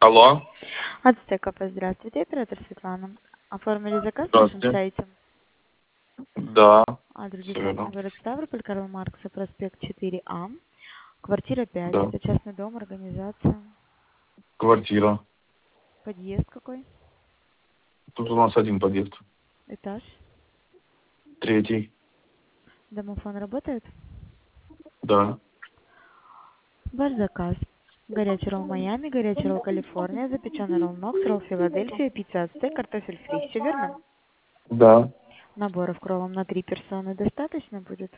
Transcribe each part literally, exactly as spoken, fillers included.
Алло. Ацтеков, здравствуйте, оператор Светлана. Оформили заказ на нашем Здравствуйте. сайте. Да. Адрес Всё депозитный верно. город Ставрополь, Карла Маркса, проспект четыре А, квартира пять. Да. Это частный дом, организация. Квартира. Подъезд какой? Тут у нас один подъезд. Этаж? Третий. Домофон работает? Да. Ваш заказ. Горячий ролл Майами, горячий ролл Калифорния, запеченный ролл Нокс, ролл Филадельфия, пицца Ацтек, картофель фри. Все верно? Да. Наборов к роллам на три персоны достаточно будет?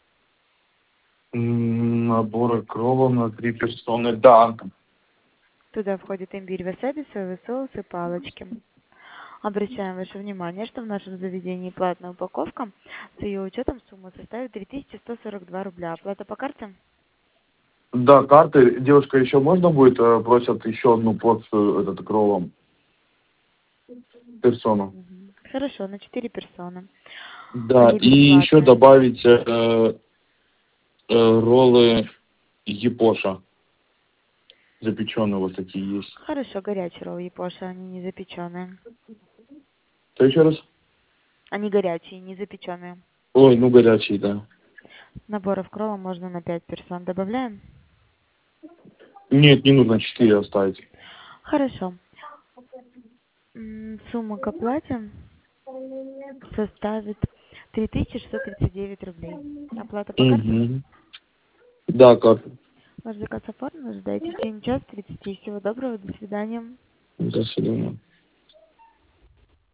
М, Наборы кровом на три персоны. Да. Туда входит имбирь, васаби, соевый соус и палочки. Обращаем ваше внимание, что в нашем заведении платная упаковка. С ее учетом сумма составит три тысячи сто сорок два рубля. Оплата по карте? Да, карты. Девушка, еще можно будет? э, Просят еще одну порцию этот кровом персону. Мгм. Хорошо, на четыре персоны. Да. Они И еще бесплатные. добавить э, э, роллы Япоша. Запеченные вот такие есть. Хорошо, горячие роллы Япоша, они не запеченные. Что еще раз? Они горячие, не запеченные. Ой, ну горячий, да. Наборов крова можно на пять персон. Добавляем? Нет, не нужно четыре оставить. Хорошо. М, Сумма к оплате составит три тысячи шестьсот тридцать девять рублей. Оплата по карте? Угу. Да, как? Ваш заказ оформлен, ожидайте в течение час тридцати. Всего доброго, до свидания. До свидания.